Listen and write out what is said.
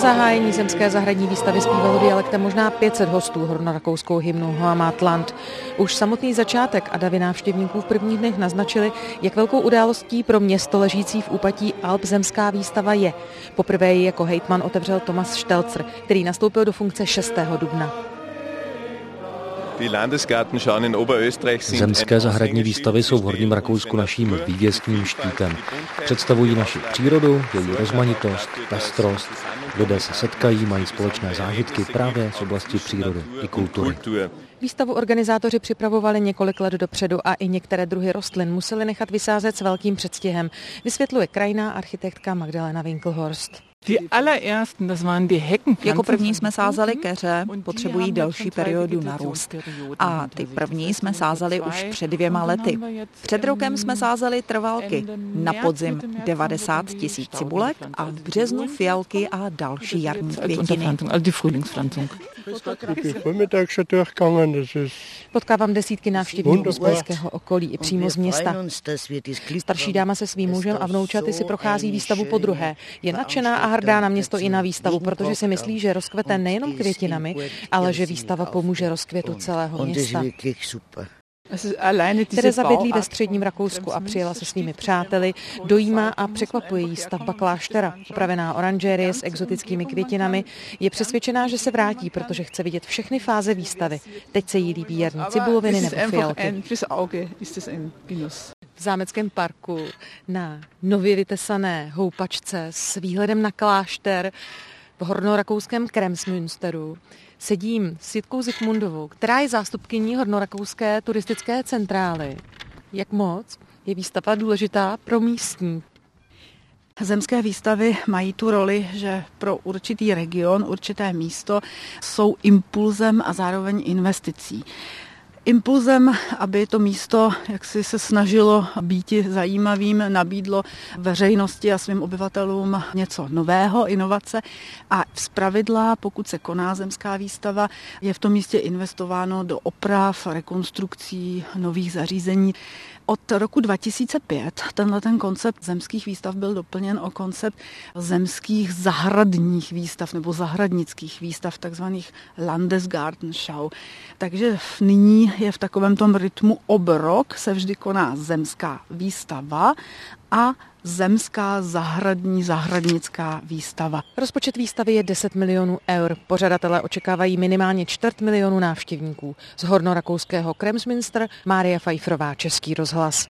zahájení zemské zahradní výstavy zpívalo dialektem možná 500 hostů hornorakouskou hymnu Heimatland. Už samotný začátek a davy návštěvníků v prvních dnech naznačili, jak velkou událostí pro město ležící v úpatí Alp zemská výstava je. Poprvé ji jako hejtman otevřel Thomas Stelzer, který nastoupil do funkce 6. dubna. Zemské zahradní výstavy jsou v Horním Rakousku naším vývěstním štítem. Představují naši přírodu, její rozmanitost, pestrost. Lidé se setkají, mají společné zážitky právě z oblasti přírody i kultury. Výstavu organizátoři připravovali několik let dopředu a i některé druhy rostlin museli nechat vysázet s velkým předstihem, vysvětluje krajinná architektka Magdalena Winkelhorst. Jako první jsme sázeli keře, potřebují delší periodu na růst. A ty první jsme sázeli už před 2 lety. Před rokem jsme sázeli trvalky, na podzim 90 000 cibulek a v březnu fialky a další jarní květiny. Potkávám desítky návštěvníků z blízkého okolí i přímo z města. Starší dáma se svým mužem a vnoučaty si prochází výstavu podruhé. Je nadšená a hrdá na město i na výstavu, protože si myslí, že rozkvete nejenom květinami, ale že výstava pomůže rozkvětu celého města. Tereza bydlí ve středním Rakousku a přijela se svými přáteli. Dojímá a překvapuje jí stavba kláštera. Opravená oranžérie s exotickými květinami. Je přesvědčená, že se vrátí, protože chce vidět všechny fáze výstavy. Teď se jí líbí jarní cibuloviny nebo fialky. V zámeckém parku na nově vytesané houpačce s výhledem na klášter v hornorakouském Kremsmünsteru sedím s Jitkou Zikmundovou, která je zástupkyní hornorakouské turistické centrály. Jak moc je výstava důležitá pro místní? Zemské výstavy mají tu roli, že pro určitý region, určité místo jsou impulzem a zároveň investicí. Impulzem, aby to místo jaksi se snažilo být zajímavým, nabídlo veřejnosti a svým obyvatelům něco nového, inovace. A zpravidla, pokud se koná zemská výstava, je v tom místě investováno do oprav, rekonstrukcí, nových zařízení. Od roku 2005 ten koncept zemských výstav byl doplněn o koncept zemských zahradních výstav nebo zahradnických výstav, takzvaných Landesgartenschau. Takže nyní je v takovém tom rytmu obrok se vždy koná zemská výstava a zemská zahradnická výstava. Rozpočet výstavy je 10 milionů eur. Pořadatelé očekávají minimálně 250 000 návštěvníků. Z hornorakouského Kremsmünster Mária Pfeifferová, Český rozhlas.